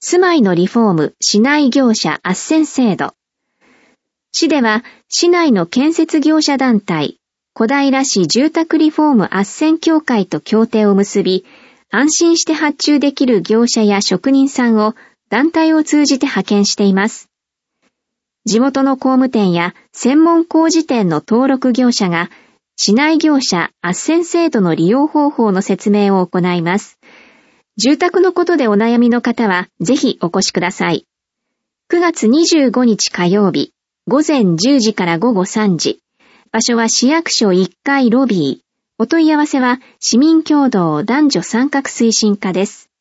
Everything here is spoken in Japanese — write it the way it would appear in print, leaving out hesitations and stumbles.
住まいのリフォーム市内業者斡旋制度。市では市内の建設業者団体、小平市住宅リフォーム斡旋協会と協定を結び、安心して発注できる業者や職人さんを団体を通じて派遣しています。地元の工務店や専門工事店の登録業者が市内業者斡旋制度の利用方法の説明を行います。住宅のことでお悩みの方はぜひお越しください。9月25日火曜日、午前10時から午後3時。場所は市役所1階ロビー。お問い合わせは市民協同男女参画推進課です。